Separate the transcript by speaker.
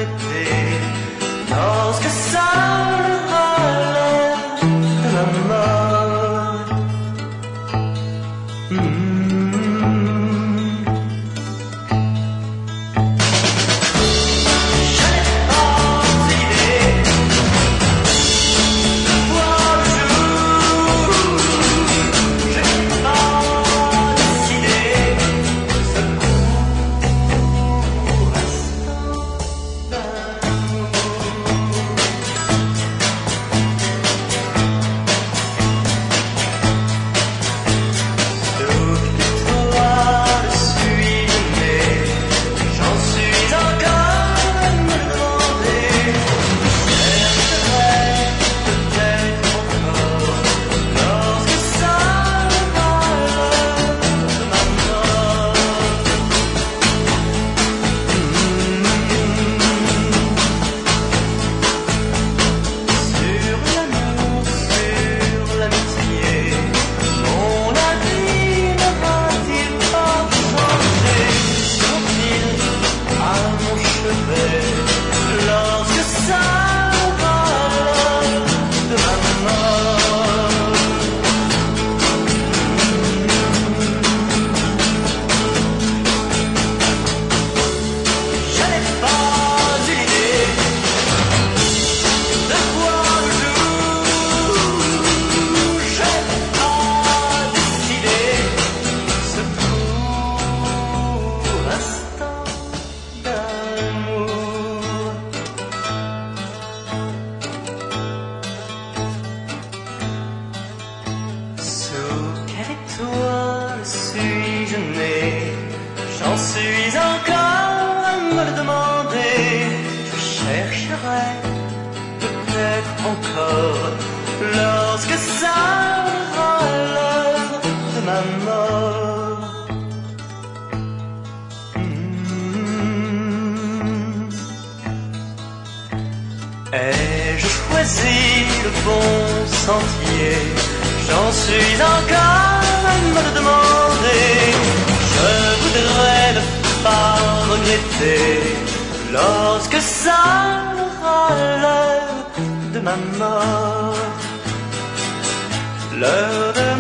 Speaker 1: regretter lorsque sera l'heure de ma mort. Je n'ai pas idée de voir le jour, je n'ai pas décidé ce court instant d'amour. Sauf que toi, je suis né, j'en suis encore à me demander. Chercherai peut-être encore lorsque sera l'heure de ma mort. Sur l'amour, sur l'amitié, mon avis ne va-t-il pas changer? Sont-ils à mon chevet lorsque sera l'heure de ma mort? Je n'ai pas eu l'idée de voir le jour, je n'ai pas décidé ce court instant d'amour. Sous quelle étoile suis-je né? J'en suis encore à me le demander. Je chercherai peut-être encore lorsque sera l'heure de ma mort. Ai-je choisi le bon sentier? J'en suis encore à me le demander. Je voudrais ne pas regretter lorsque sera l'heure de ma mort. L'heure de